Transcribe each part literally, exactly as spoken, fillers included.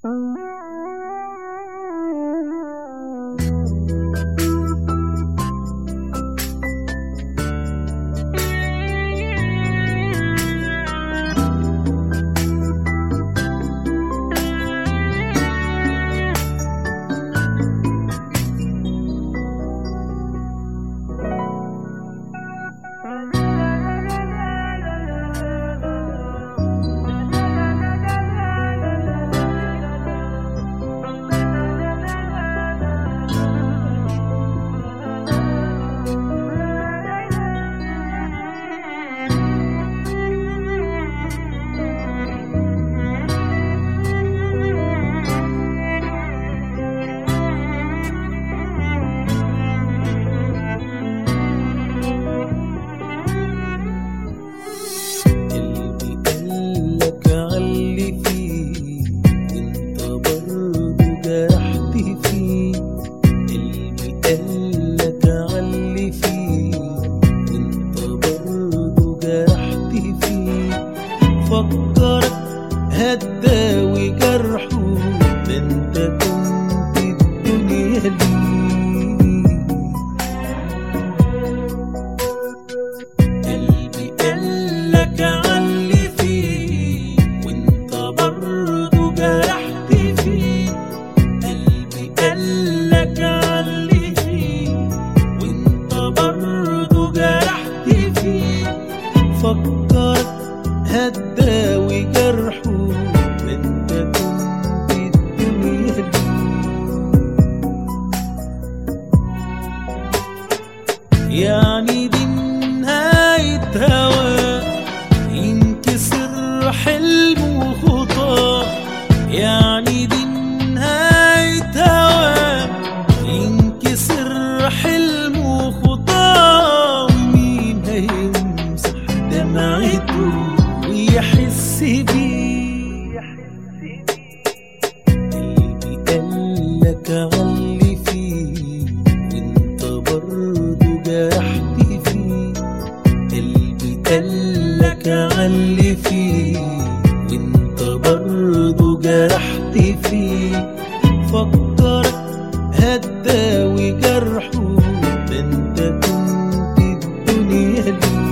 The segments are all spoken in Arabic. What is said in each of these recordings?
فكرك هتداوي جرحه، ده انت كنت الدنيا ليه. قلبي قالك علي فيه وانت برضه جرحت فيه. قلبي قالك علي فيه وانت برضه جرحت فيه. فكرك هتداوي جرحه، ما انت كنت الدنيا ليه. يعني دي نهاية هوا ينكسر حلم وخطاه. يعني دي نهاية هوا ينكسر حلم وخطاه. ومين هيمسح دمعته ويحس بيه؟ قلبي قالك علي فيه وانت برضه جرحت فيه. قلبي قالك علي فيه وانت برضه جرحت فيه. فكرك هتداوي جرحه، ده انت كنت الدنيا ليه.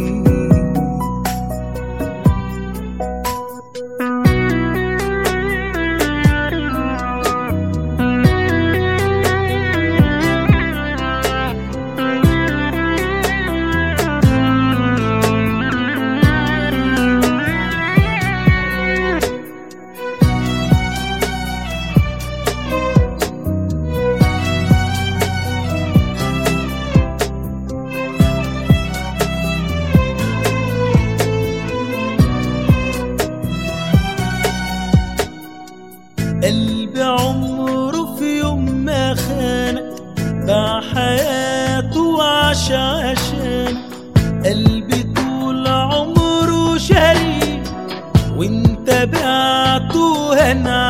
قلبي عمره في يوم ما خانك، باع حياته وعاش عشانك. قلبي طول عمره شريك وانت بعته هان